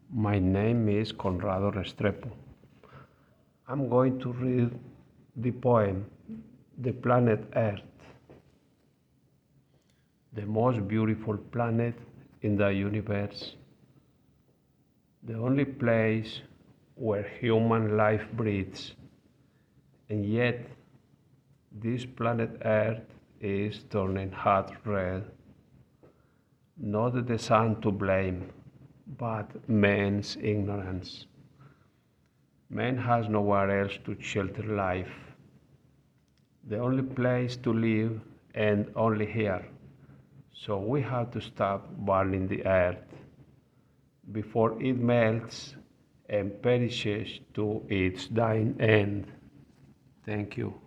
My name is Conrado Restrepo. I'm going to read the poem The Planet Earth, the most beautiful planet in the universe, the only place where human life breathes, and yet this planet Earth is turning hot red. Not the sun to blame, but man's ignorance. Man has nowhere else to shelter life. The only place to live and only here. So we have to stop burning the earth before it melts and perishes to its dying end. Thank you.